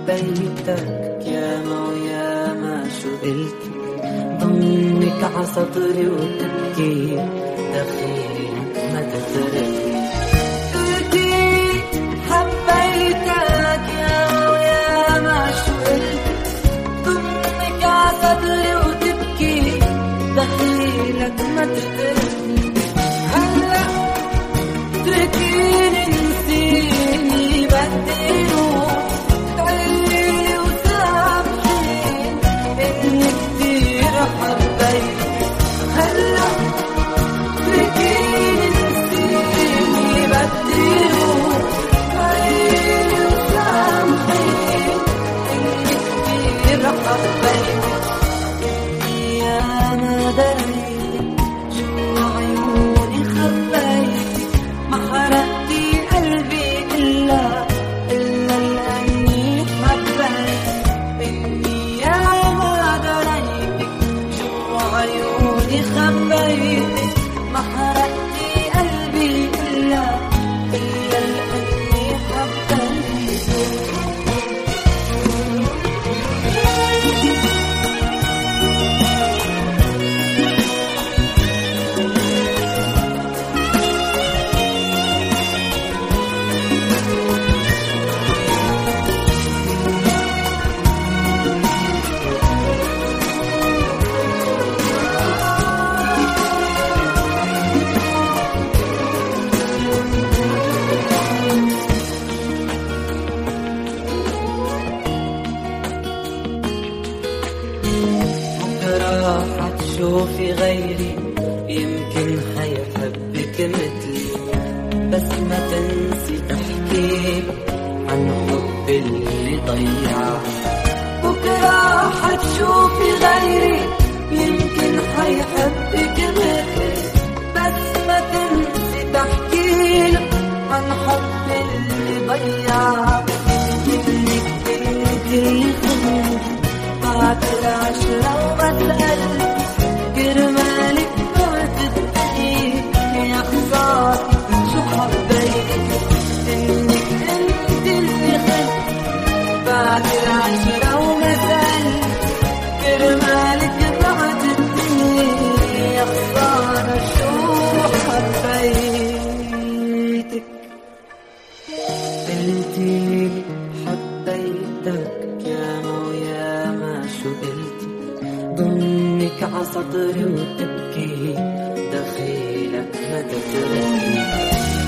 حبيتك ياما وياما شو قلت، ضمك عصدري وتبكي دخيلك ما تتركني. قلتي حبيتك ياما وياما شو قلت، ضمك عصدري وتبكي دخيلك ما تتركني. هلا تركيني نسيني بدي روح تعيلي وسامحيني إني كتير حبيتك. هلا تركيني نسيني بدي روح تعيلي وسامحيني إني كتير حبيتك. يا ما دريت جوا عيوني خبيتك، ما حرقتي قلبي إلا لأني حبيتك. إني يا ما دريتك جوا عيوني خبيتك، ما حرقتي قلبي إلا لأني حبيتك. راح تشوفي غيري يمكن حيحبك مثلي، بس ما تنسي تحكي عن حب اللي ضيعه. بكرة حتشوفي غيري يمكن حيحبك مثلي، بس ما تنسي تحكي عن حب اللي ضيعه. منك انت اللي خنت بعد العشرة وبسأل كرمالك بعد الدقيق يا خسارة شو حبيتك. انك انت اللي خنت بعد العشرة وبسأل كرمالك بعد الدقيق يا خسارة شو حبيتك. قلتي حبيتك ياما وياما شو قلتي، ضمك عصدري وتبكي دخيلك ما تتركني.